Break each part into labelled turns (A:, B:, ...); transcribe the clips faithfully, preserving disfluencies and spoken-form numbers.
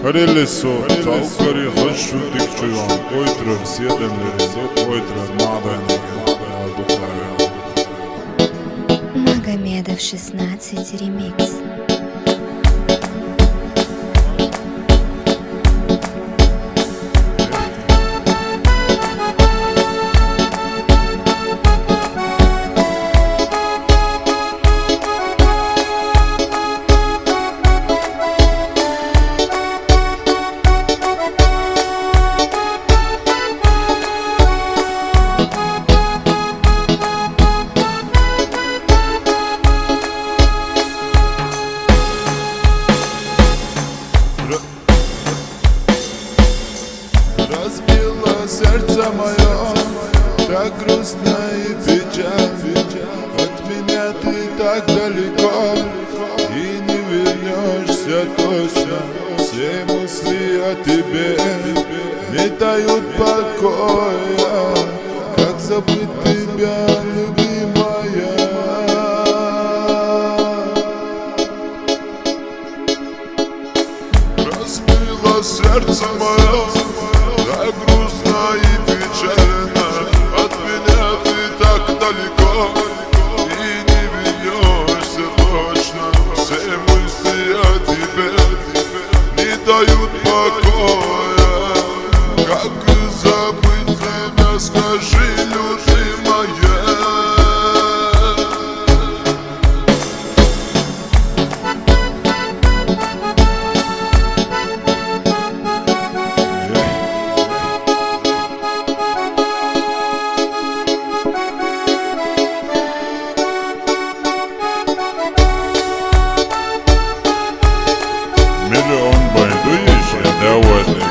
A: Harileso, Taukari, Hashu, Dikchuan, Oitra, Siedem, Oitra, Madana,
B: Магомедов шестнадцать ремикс.
C: Разбила сердце мое, так грустно и печально. От меня ты так далеко, и не вернешься точно. Все мысли о тебе не дают покоя. Как забыть тебя, любимая? Разбила сердце мое, так грустно и печально. От меня ты так далеко, и не вернешься точно. Все мысли о тебе не дают покоя. Как забыть тебя, скажи, любимая?
A: مليون بيضيش يا دوت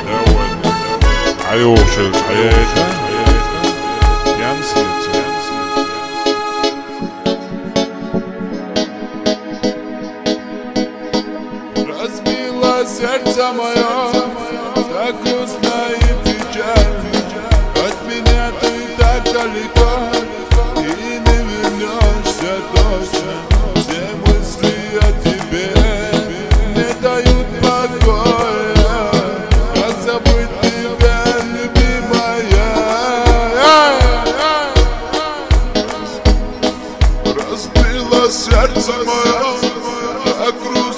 A: عيوش الحياة يا نسيت
C: Разбила сердце мое, так грустно и печально. От меня ты так далеко, и не вернешься точно. Все мысли о тебе не дают покоя. Как забыть тебя, любимая? Разбила сердце мое, так грустно